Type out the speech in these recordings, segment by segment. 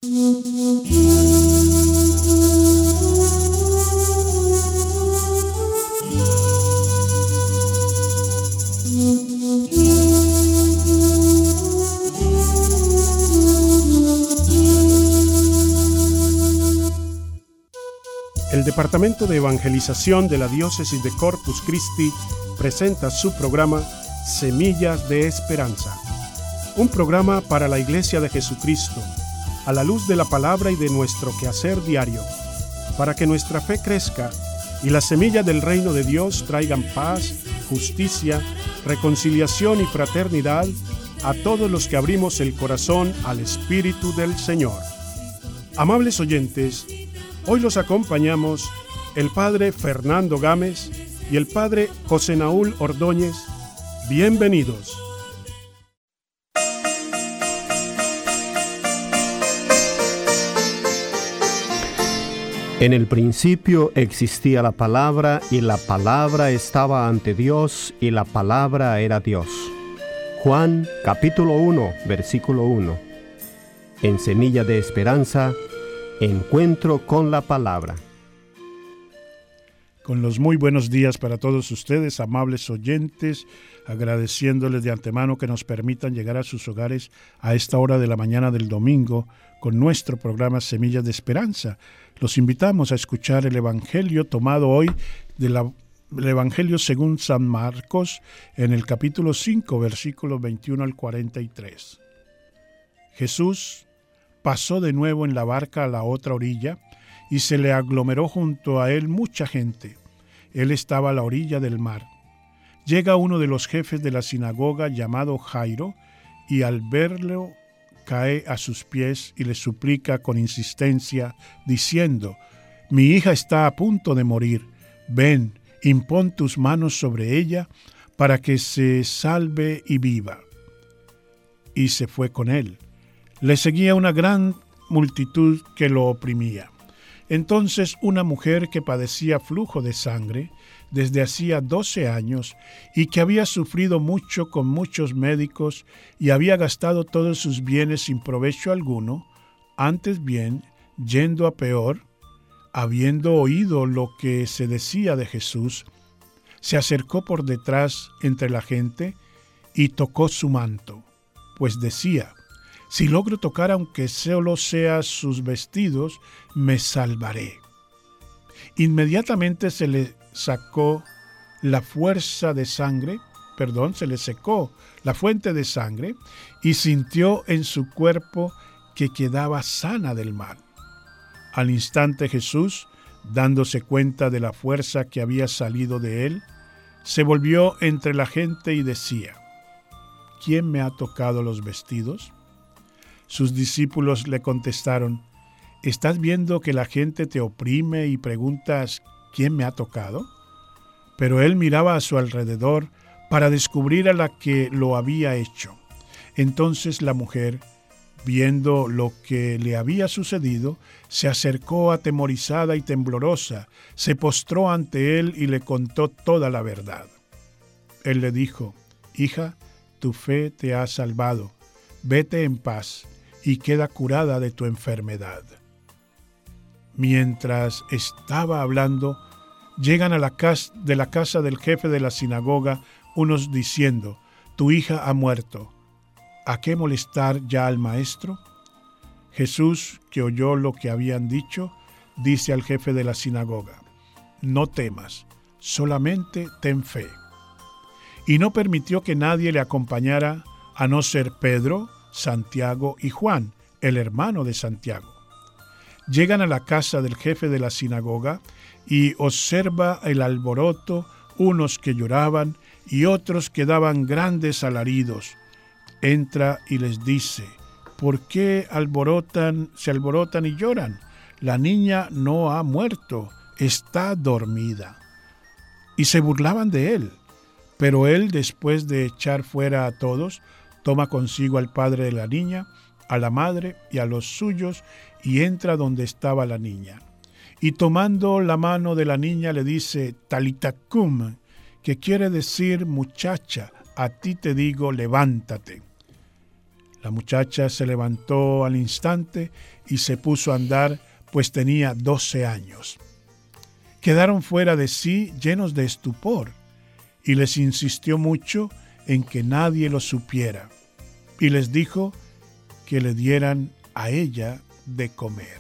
El Departamento de Evangelización de la Diócesis de Corpus Christi presenta su programa Semillas de Esperanza, un programa para la Iglesia de Jesucristo, a la luz de la palabra y de nuestro quehacer diario, para que nuestra fe crezca y las semillas del reino de Dios traigan paz, justicia, reconciliación y fraternidad a todos los que abrimos el corazón al Espíritu del Señor. Amables oyentes, hoy los acompañamos el Padre Fernando Gámez y el Padre José Naúl Ordóñez. Bienvenidos. En el principio existía la palabra, y la palabra estaba ante Dios, y la palabra era Dios. Juan, capítulo 1, versículo 1. En Semilla de Esperanza, encuentro con la palabra. Con los muy buenos días para todos ustedes, amables oyentes, agradeciéndoles de antemano que nos permitan llegar a sus hogares a esta hora de la mañana del domingo con nuestro programa Semillas de Esperanza. Los invitamos a escuchar el Evangelio tomado hoy del Evangelio según San Marcos en el capítulo 5, versículos 21 al 43. Jesús pasó de nuevo en la barca a la otra orilla, y se le aglomeró junto a él mucha gente. Él estaba a la orilla del mar. Llega uno de los jefes de la sinagoga llamado Jairo, y al verlo cae a sus pies y le suplica con insistencia, diciendo: «Mi hija está a punto de morir. Ven, impón tus manos sobre ella para que se salve y viva». Y se fue con él. Le seguía una gran multitud que lo oprimía. Entonces una mujer que padecía flujo de sangre desde hacía 12 años y que había sufrido mucho con muchos médicos y había gastado todos sus bienes sin provecho alguno, antes bien, yendo a peor, habiendo oído lo que se decía de Jesús, se acercó por detrás entre la gente y tocó su manto, pues decía: «Si logro tocar aunque solo sea sus vestidos, me salvaré». Inmediatamente se le secó la fuente de sangre y sintió en su cuerpo que quedaba sana del mal. Al instante Jesús, dándose cuenta de la fuerza que había salido de él, se volvió entre la gente y decía: «¿Quién me ha tocado los vestidos?». Sus discípulos le contestaron: «¿Estás viendo que la gente te oprime y preguntas quién me ha tocado?». Pero él miraba a su alrededor para descubrir a la que lo había hecho. Entonces la mujer, viendo lo que le había sucedido, se acercó atemorizada y temblorosa, se postró ante él y le contó toda la verdad. Él le dijo: «Hija, tu fe te ha salvado. Vete en paz y queda curada de tu enfermedad». Mientras estaba hablando, llegan a la casa del jefe de la sinagoga unos diciendo: «Tu hija ha muerto. ¿A qué molestar ya al maestro?». Jesús, que oyó lo que habían dicho, dice al jefe de la sinagoga: «No temas, solamente ten fe». Y no permitió que nadie le acompañara a no ser Pedro, Santiago y Juan, el hermano de Santiago. Llegan a la casa del jefe de la sinagoga y observa el alboroto, unos que lloraban y otros que daban grandes alaridos. Entra y les dice: «¿Por qué se alborotan y lloran? La niña no ha muerto, está dormida». Y se burlaban de él. Pero él, después de echar fuera a todos, toma consigo al padre de la niña, a la madre y a los suyos, y entra donde estaba la niña. Y tomando la mano de la niña le dice: «Talita cum», que quiere decir: «Muchacha, a ti te digo, levántate». La muchacha se levantó al instante y se puso a andar, pues tenía 12 años. Quedaron fuera de sí, llenos de estupor, y les insistió mucho en que nadie lo supiera, y les dijo que le dieran a ella de comer.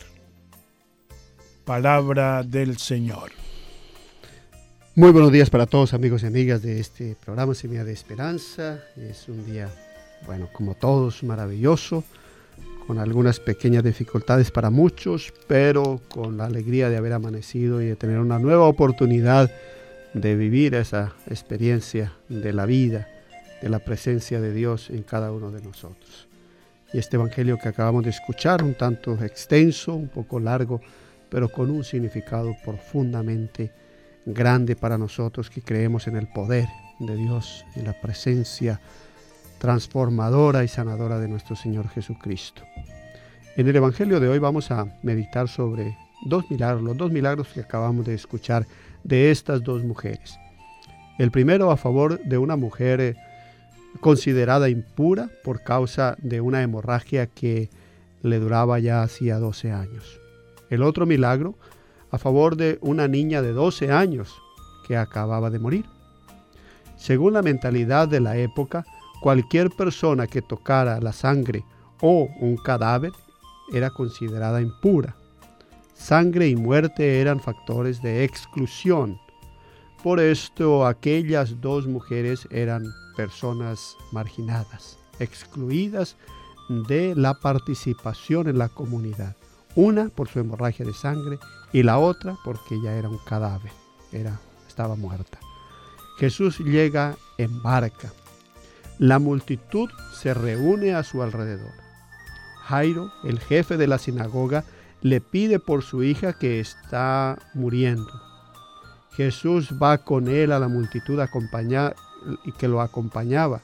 Palabra del Señor. Muy buenos días para todos, amigos y amigas de este programa Semilla de Esperanza. Es un día, como todos, maravilloso, con algunas pequeñas dificultades para muchos, pero con la alegría de haber amanecido y de tener una nueva oportunidad de vivir esa experiencia de la vida, de la presencia de Dios en cada uno de nosotros. Y este evangelio que acabamos de escuchar, un tanto extenso, un poco largo, pero con un significado profundamente grande para nosotros que creemos en el poder de Dios, en la presencia transformadora y sanadora de nuestro Señor Jesucristo. En el evangelio de hoy vamos a meditar sobre los dos milagros que acabamos de escuchar de estas dos mujeres. El primero a favor de una mujer considerada impura por causa de una hemorragia que le duraba ya hacía 12 años. El otro milagro a favor de una niña de 12 años que acababa de morir. Según la mentalidad de la época, cualquier persona que tocara la sangre o un cadáver era considerada impura. Sangre y muerte eran factores de exclusión. Por esto, aquellas dos mujeres eran personas marginadas, excluidas de la participación en la comunidad. Una por su hemorragia de sangre y la otra porque ya era un cadáver, estaba muerta. Jesús llega en barca. La multitud se reúne a su alrededor. Jairo, el jefe de la sinagoga, le pide por su hija que está muriendo. Jesús va con él a la multitud y que lo acompañaba,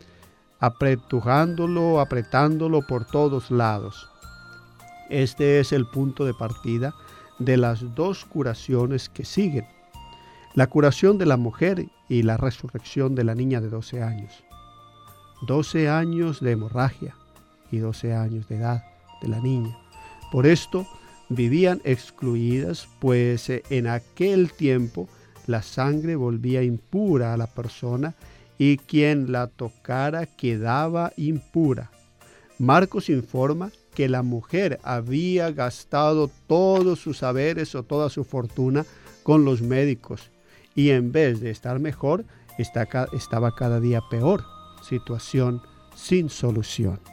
apretándolo por todos lados. Este es el punto de partida de las dos curaciones que siguen. La curación de la mujer y la resurrección de la niña de 12 años. 12 años de hemorragia y 12 años de edad de la niña. Por esto vivían excluidas, pues en aquel tiempo la sangre volvía impura a la persona y quien la tocara quedaba impura. Marcos informa que la mujer había gastado todos sus saberes o toda su fortuna con los médicos y en vez de estar mejor, estaba cada día peor. Situación sin solución.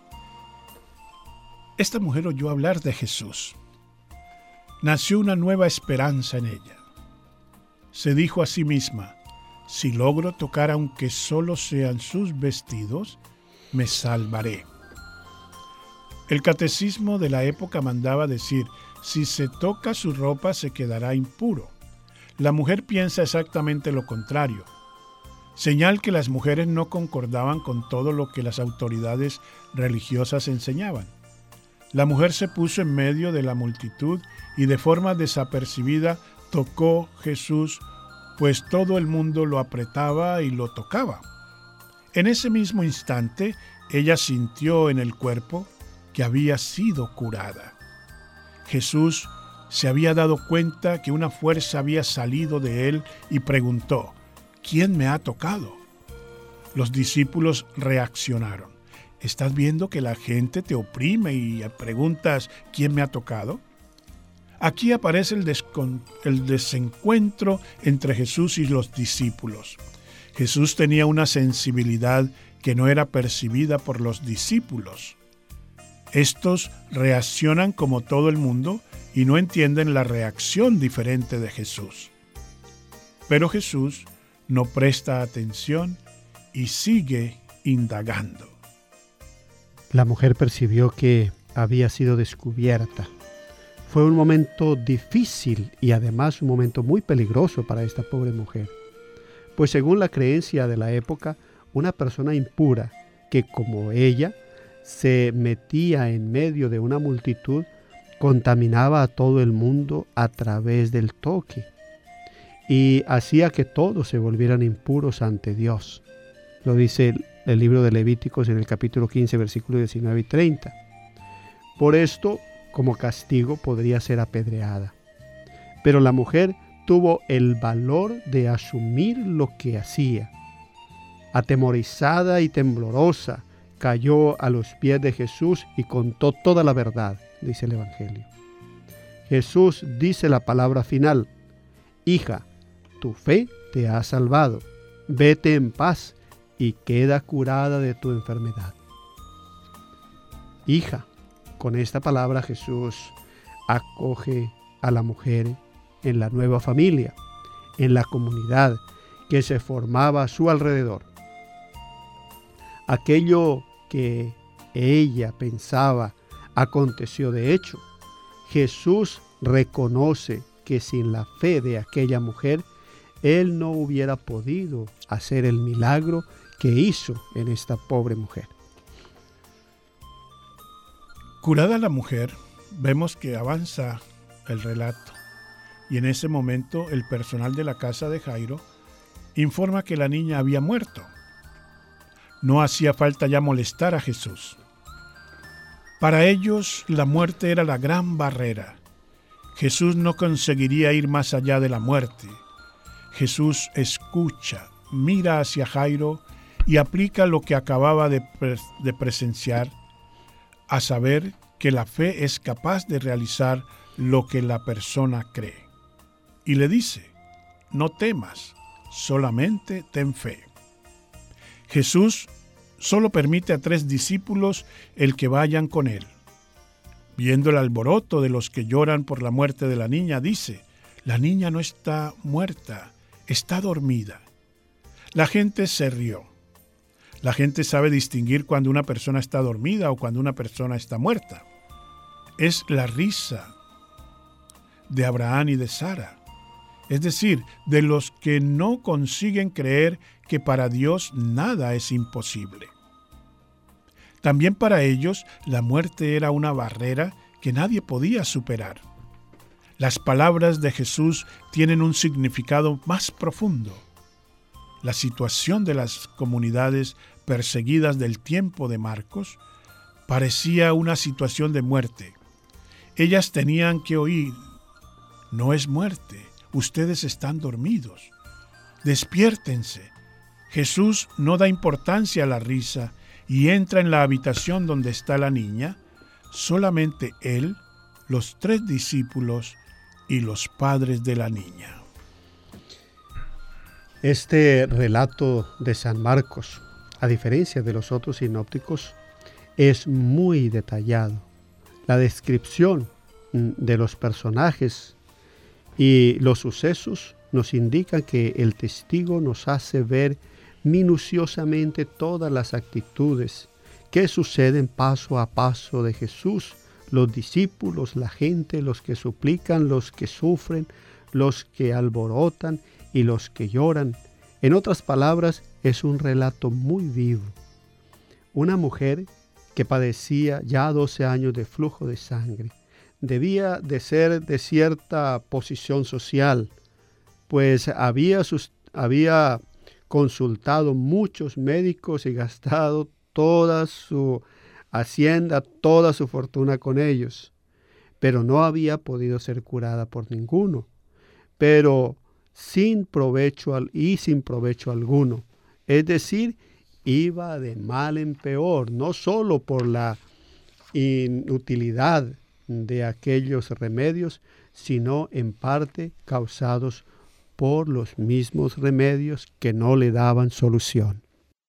Esta mujer oyó hablar de Jesús. Nació una nueva esperanza en ella. Se dijo a sí misma: si logro tocar aunque solo sean sus vestidos, me salvaré. El catecismo de la época mandaba decir: si se toca su ropa se quedará impuro. La mujer piensa exactamente lo contrario. Señal que las mujeres no concordaban con todo lo que las autoridades religiosas enseñaban. La mujer se puso en medio de la multitud y de forma desapercibida tocó Jesús, pues todo el mundo lo apretaba y lo tocaba. En ese mismo instante, ella sintió en el cuerpo que había sido curada. Jesús se había dado cuenta que una fuerza había salido de él y preguntó: ¿quién me ha tocado? Los discípulos reaccionaron. ¿Estás viendo que la gente te oprime y preguntas quién me ha tocado? Aquí aparece el desencuentro entre Jesús y los discípulos. Jesús tenía una sensibilidad que no era percibida por los discípulos. Estos reaccionan como todo el mundo y no entienden la reacción diferente de Jesús. Pero Jesús no presta atención y sigue indagando. La mujer percibió que había sido descubierta. Fue un momento difícil y además un momento muy peligroso para esta pobre mujer. Pues según la creencia de la época, una persona impura que como ella se metía en medio de una multitud contaminaba a todo el mundo a través del toque y hacía que todos se volvieran impuros ante Dios. Lo dice el libro de Levíticos en el capítulo 15, versículos 19 y 30. Por esto, como castigo, podría ser apedreada. Pero la mujer tuvo el valor de asumir lo que hacía. Atemorizada y temblorosa, cayó a los pies de Jesús y contó toda la verdad, dice el Evangelio. Jesús dice la palabra final: hija, tu fe te ha salvado, vete en paz y queda curada de tu enfermedad. Hija, con esta palabra Jesús acoge a la mujer en la nueva familia, en la comunidad que se formaba a su alrededor. Aquello que ella pensaba aconteció de hecho. Jesús reconoce que sin la fe de aquella mujer, Él no hubiera podido hacer el milagro que hizo en esta pobre mujer. Curada la mujer, vemos que avanza el relato y en ese momento el personal de la casa de Jairo informa que la niña había muerto. No hacía falta ya molestar a Jesús. Para ellos la muerte era la gran barrera. Jesús no conseguiría ir más allá de la muerte. Jesús escucha, mira hacia Jairo y aplica lo que acababa de presenciar, a saber que la fe es capaz de realizar lo que la persona cree. Y le dice: no temas, solamente ten fe. Jesús solo permite a 3 discípulos el que vayan con él. Viendo el alboroto de los que lloran por la muerte de la niña, dice: la niña no está muerta, está dormida. La gente se rió. La gente sabe distinguir cuando una persona está dormida o cuando una persona está muerta. Es la risa de Abraham y de Sara, es decir, de los que no consiguen creer que para Dios nada es imposible. También para ellos la muerte era una barrera que nadie podía superar. Las palabras de Jesús tienen un significado más profundo. La situación de las comunidades perseguidas del tiempo de Marcos parecía una situación de muerte. Ellas tenían que oír: no es muerte, ustedes están dormidos. Despiértense. Jesús no da importancia a la risa y entra en la habitación donde está la niña. Solamente él, los 3 discípulos y los padres de la niña. Este relato de San Marcos, a diferencia de los otros sinópticos, es muy detallado. La descripción de los personajes y los sucesos nos indican que el testigo nos hace ver minuciosamente todas las actitudes que suceden paso a paso de Jesús, los discípulos, la gente, los que suplican, los que sufren, los que alborotan y los que lloran. En otras palabras, es un relato muy vivo. Una mujer que padecía ya 12 años de flujo de sangre. Debía de ser de cierta posición social, pues había consultado muchos médicos y gastado toda su hacienda, toda su fortuna con ellos, pero no había podido ser curada por ninguno, pero sin provecho alguno. Es decir, iba de mal en peor, no solo por la inutilidad de aquellos remedios, sino en parte causados por los mismos remedios que no le daban solución.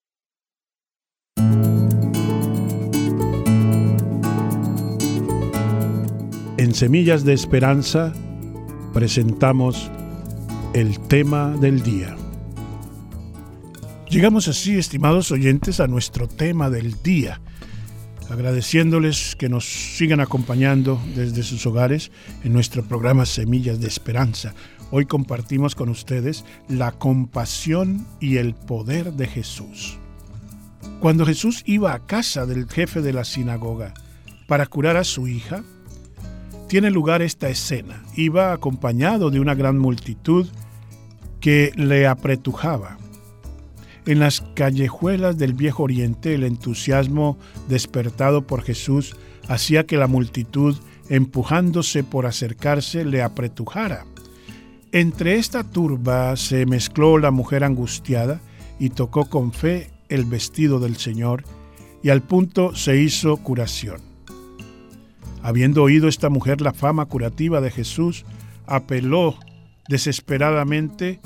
En Semillas de Esperanza presentamos el tema del día. Llegamos así, estimados oyentes, a nuestro tema del día, agradeciéndoles que nos sigan acompañando desde sus hogares en nuestro programa Semillas de Esperanza. Hoy compartimos con ustedes la compasión y el poder de Jesús. Cuando Jesús iba a casa del jefe de la sinagoga para curar a su hija, tiene lugar esta escena. Iba acompañado de una gran multitud que le apretujaba. En las callejuelas del Viejo Oriente, el entusiasmo despertado por Jesús hacía que la multitud, empujándose por acercarse, le apretujara. Entre esta turba se mezcló la mujer angustiada y tocó con fe el vestido del Señor, y al punto se hizo curación. Habiendo oído esta mujer la fama curativa de Jesús, apeló desesperadamente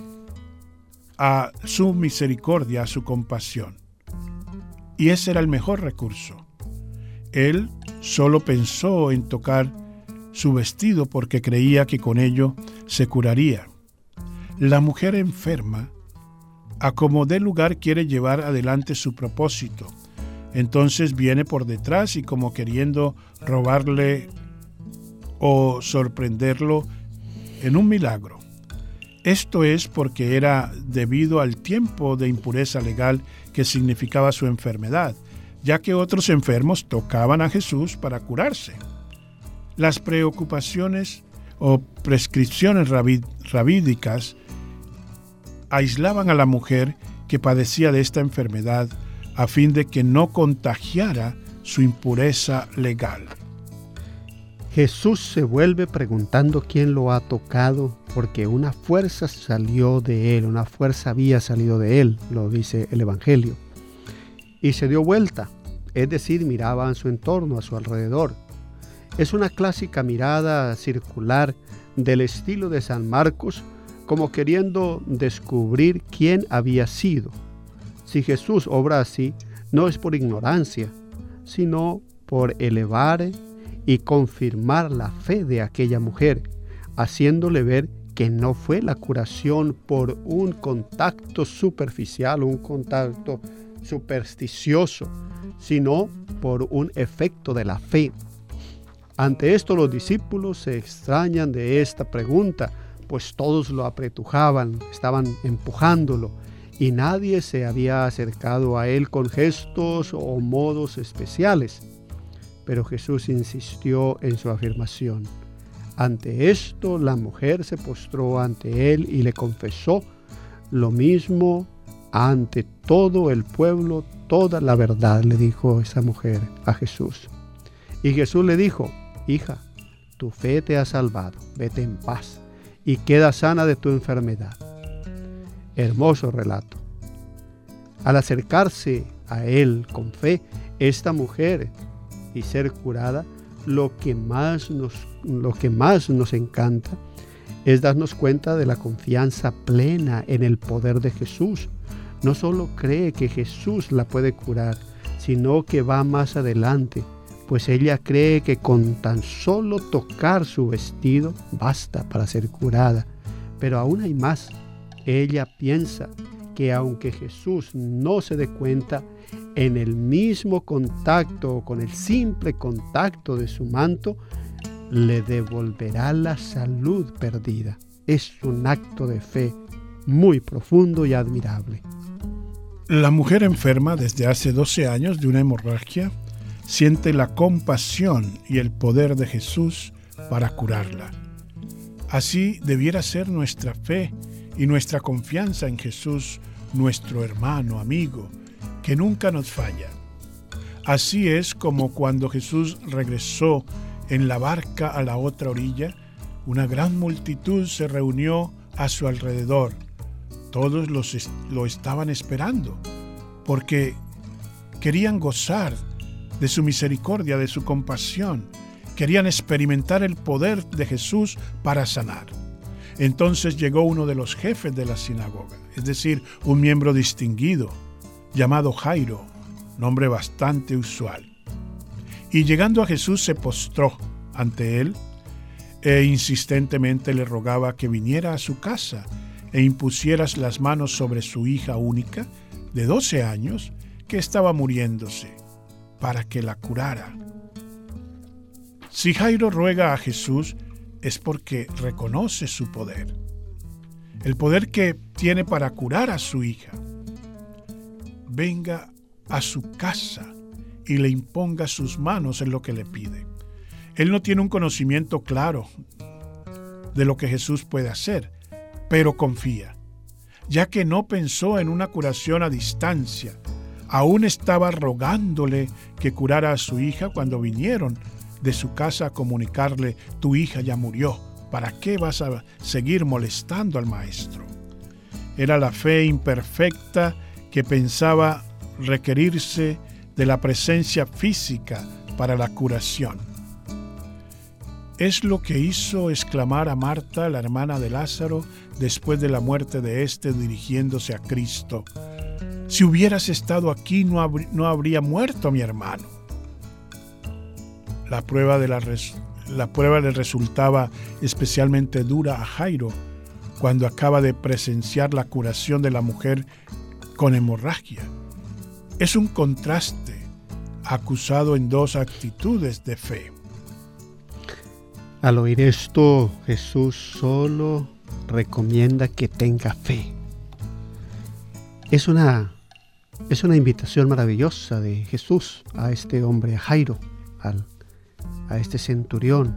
a su misericordia, a su compasión. Y ese era el mejor recurso. Él solo pensó en tocar su vestido porque creía que con ello se curaría. La mujer enferma, a como dé lugar, quiere llevar adelante su propósito. Entonces viene por detrás y como queriendo robarle o sorprenderlo en un milagro. Esto es porque era debido al tiempo de impureza legal que significaba su enfermedad, ya que otros enfermos tocaban a Jesús para curarse. Las preocupaciones o prescripciones rabídicas aislaban a la mujer que padecía de esta enfermedad a fin de que no contagiara su impureza legal. Jesús se vuelve preguntando quién lo ha tocado, porque una fuerza salió de él, una fuerza había salido de él, lo dice el Evangelio. Y se dio vuelta, es decir, miraba a su entorno, a su alrededor. Es una clásica mirada circular del estilo de San Marcos, como queriendo descubrir quién había sido. Si Jesús obra así, no es por ignorancia, sino por elevar y confirmar la fe de aquella mujer, haciéndole ver que no fue la curación por un contacto superficial, un contacto supersticioso, sino por un efecto de la fe. Ante esto los discípulos se extrañan de esta pregunta, pues todos lo apretujaban, estaban empujándolo, y nadie se había acercado a él con gestos o modos especiales. Pero Jesús insistió en su afirmación. Ante esto, la mujer se postró ante él y le confesó lo mismo ante todo el pueblo, toda la verdad, le dijo esa mujer a Jesús. Y Jesús le dijo: hija, tu fe te ha salvado, vete en paz y queda sana de tu enfermedad. Hermoso relato. Al acercarse a él con fe, esta mujer, y ser curada, lo que más nos encanta es darnos cuenta de la confianza plena en el poder de Jesús. No solo cree que Jesús la puede curar, sino que va más adelante, pues ella cree que con tan solo tocar su vestido basta para ser curada. Pero aún hay más. Ella piensa que aunque Jesús no se dé cuenta, en el mismo contacto, con el simple contacto de su manto, le devolverá la salud perdida. Es un acto de fe muy profundo y admirable. La mujer enferma desde hace 12 años de una hemorragia siente la compasión y el poder de Jesús para curarla. Así debiera ser nuestra fe y nuestra confianza en Jesús, nuestro hermano, amigo, que nunca nos falla. Así es como cuando Jesús regresó en la barca a la otra orilla, una gran multitud se reunió a su alrededor. Todos lo estaban esperando, porque querían gozar de su misericordia, de su compasión. Querían experimentar el poder de Jesús para sanar. Entonces llegó uno de los jefes de la sinagoga, es decir, un miembro distinguido, llamado Jairo, nombre bastante usual. Y llegando a Jesús se postró ante él e insistentemente le rogaba que viniera a su casa e impusieras las manos sobre su hija única de 12 años que estaba muriéndose, para que la curara. Si Jairo ruega a Jesús es porque reconoce su poder, el poder que tiene para curar a su hija. Venga a su casa y le imponga sus manos en lo que le pide. Él no tiene un conocimiento claro de lo que Jesús puede hacer, pero confía. ya que no pensó en una curación a distancia. Aún estaba rogándole que curara a su hija cuando vinieron de su casa a comunicarle: tu hija ya murió, ¿para qué vas a seguir molestando al maestro? Era la fe imperfecta que pensaba requerirse de la presencia física para la curación. Es lo que hizo exclamar a Marta, la hermana de Lázaro, después de la muerte de éste, dirigiéndose a Cristo: si hubieras estado aquí, no habría muerto mi hermano. La prueba le resultaba especialmente dura a Jairo cuando acaba de presenciar la curación de la mujer con hemorragia. Es un contraste acusado en dos actitudes de fe. Al oír esto, Jesús solo recomienda que tenga fe. Es una invitación maravillosa de Jesús a este hombre, a Jairo, a este centurión.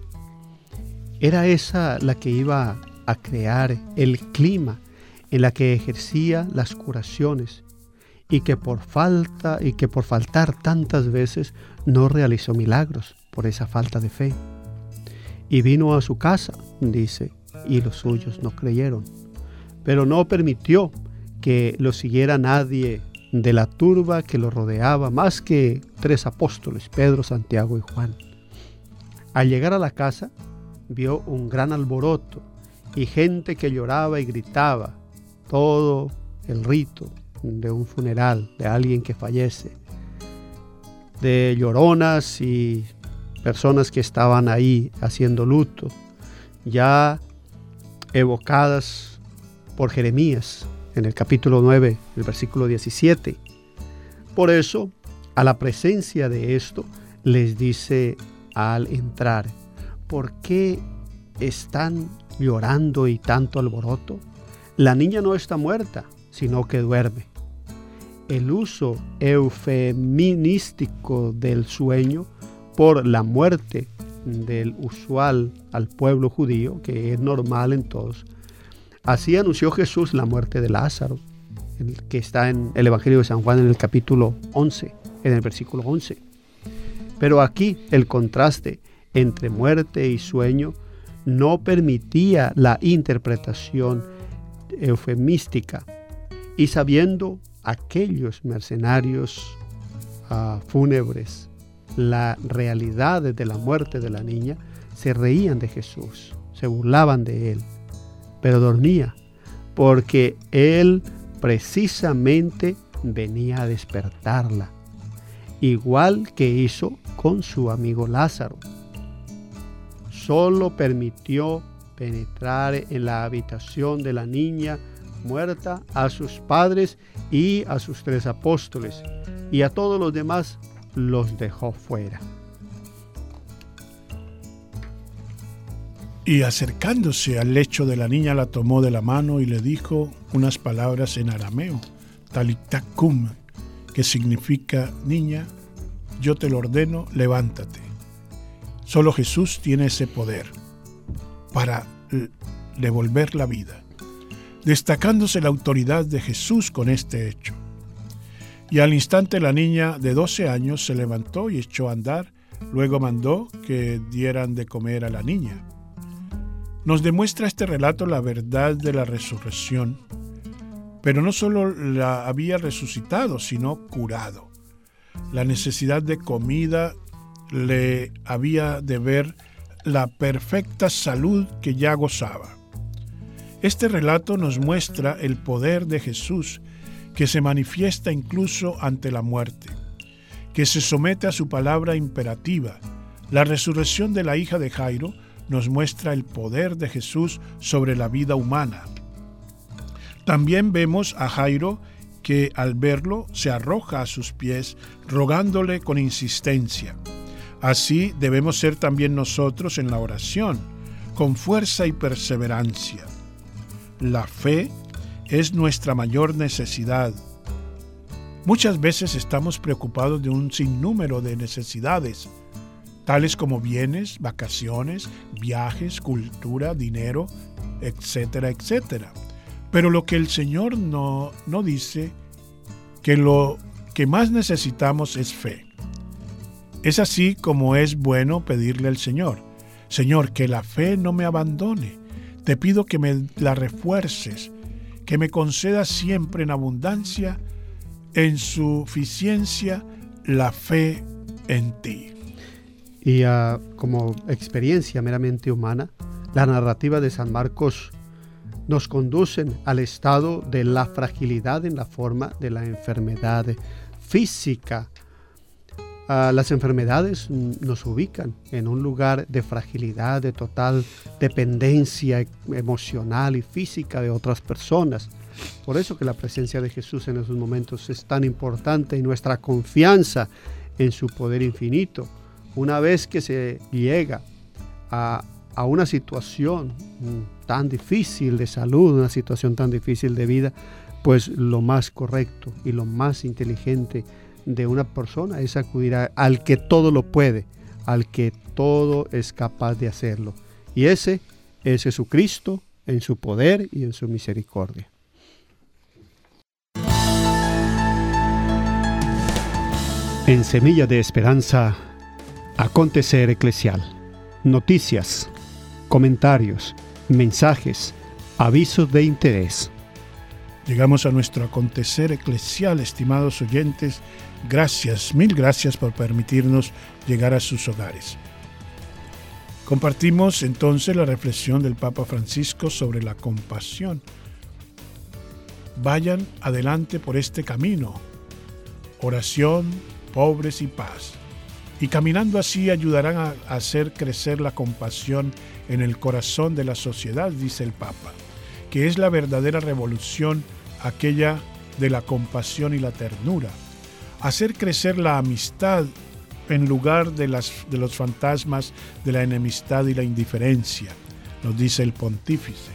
Era esa la que iba a crear el clima en la que ejercía las curaciones y que por faltar tantas veces no realizó milagros por esa falta de fe. Y vino a su casa, dice, y los suyos no creyeron, pero no permitió que lo siguiera nadie de la turba que lo rodeaba, más que 3 apóstoles, Pedro, Santiago y Juan. Al llegar a la casa, vio un gran alboroto y gente que lloraba y gritaba, todo el rito de un funeral, de alguien que fallece, de lloronas y personas que estaban ahí haciendo luto, ya evocadas por Jeremías en el capítulo 9, el versículo 17. Por eso, a la presencia de esto, les dice al entrar: ¿por qué están llorando y tanto alboroto? La niña no está muerta, sino que duerme. El uso eufemístico del sueño por la muerte del usual al pueblo judío, que es normal en todos. Así anunció Jesús la muerte de Lázaro, que está en el Evangelio de San Juan en el capítulo 11, en el versículo 11. Pero aquí el contraste entre muerte y sueño no permitía la interpretación eufemística, y sabiendo aquellos mercenarios fúnebres la realidad de la muerte de la niña, se reían de Jesús, se burlaban de él, pero dormía, porque él precisamente venía a despertarla, igual que hizo con su amigo Lázaro. Solo permitió penetrar en la habitación de la niña muerta a sus padres y a sus 3 apóstoles, y a todos los demás los dejó fuera. Y acercándose al lecho de la niña, la tomó de la mano y le dijo unas palabras en arameo, Talitá cum, que significa: niña, yo te lo ordeno, levántate. Solo Jesús tiene ese poder para devolver la vida, destacándose la autoridad de Jesús con este hecho. Y al instante la niña de 12 años se levantó y echó a andar. Luego mandó que dieran de comer a la niña. Nos demuestra este relato la verdad de la resurrección, pero no solo la había resucitado, sino curado. La necesidad de comida le había de ver la perfecta salud que ya gozaba. Este relato nos muestra el poder de Jesús, que se manifiesta incluso ante la muerte, que se somete a su palabra imperativa. La resurrección de la hija de Jairo nos muestra el poder de Jesús sobre la vida humana. También vemos a Jairo que al verlo se arroja a sus pies, rogándole con insistencia. Así debemos ser también nosotros en la oración, con fuerza y perseverancia. La fe es nuestra mayor necesidad. Muchas veces estamos preocupados de un sinnúmero de necesidades, tales como bienes, vacaciones, viajes, cultura, dinero, etcétera, etcétera. Pero lo que el Señor no dice, que lo que más necesitamos es fe. Es así como es bueno pedirle al Señor: Señor, que la fe no me abandone. Te pido que me la refuerces, que me concedas siempre en abundancia, en suficiencia, la fe en ti. Y como experiencia meramente humana, la narrativa de San Marcos nos conducen al estado de la fragilidad en la forma de la enfermedad física. Las enfermedades nos ubican en un lugar de fragilidad, de total dependencia emocional y física de otras personas. Por eso que la presencia de Jesús en esos momentos es tan importante, y nuestra confianza en su poder infinito. Una vez que se llega a una situación tan difícil de salud, una situación tan difícil de vida, pues lo más correcto y lo más inteligente de una persona es acudir al que todo lo puede, al que todo es capaz de hacerlo. Y ese es Jesucristo en su poder y en su misericordia. En Semilla de Esperanza, acontecer eclesial. Noticias, comentarios, mensajes, avisos de interés. Llegamos a nuestro acontecer eclesial, estimados oyentes. Gracias, mil gracias por permitirnos llegar a sus hogares. Compartimos entonces la reflexión del Papa Francisco sobre la compasión. Vayan adelante por este camino. Oración, pobres y paz. Y caminando así ayudarán a hacer crecer la compasión en el corazón de la sociedad, dice el Papa, que es la verdadera revolución, aquella de la compasión y la ternura. Hacer crecer la amistad en lugar de los fantasmas de la enemistad y la indiferencia, nos dice el pontífice.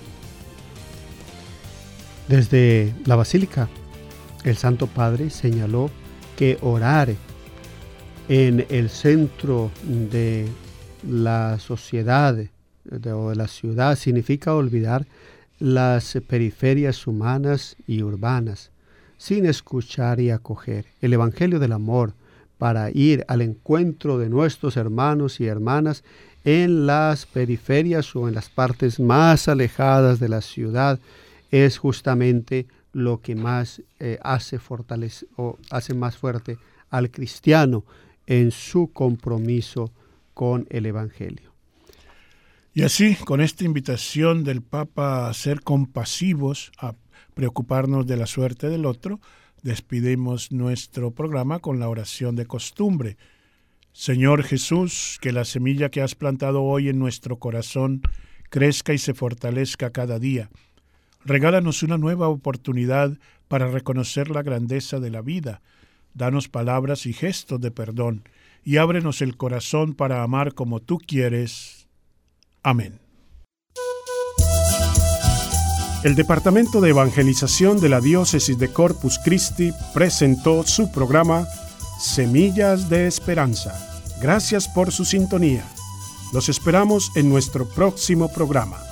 Desde la Basílica, el Santo Padre señaló que orar en el centro de la sociedad o de la ciudad significa olvidar las periferias humanas y urbanas, sin escuchar y acoger el Evangelio del amor para ir al encuentro de nuestros hermanos y hermanas en las periferias o en las partes más alejadas de la ciudad. Es justamente lo que más hace más fuerte al cristiano en su compromiso con el Evangelio. Y así, con esta invitación del Papa a ser compasivos, a preocuparnos de la suerte del otro, despedimos nuestro programa con la oración de costumbre. Señor Jesús, que la semilla que has plantado hoy en nuestro corazón crezca y se fortalezca cada día. Regálanos una nueva oportunidad para reconocer la grandeza de la vida. Danos palabras y gestos de perdón y ábrenos el corazón para amar como tú quieres. Amén. El Departamento de Evangelización de la Diócesis de Corpus Christi presentó su programa Semillas de Esperanza. Gracias por su sintonía. Los esperamos en nuestro próximo programa.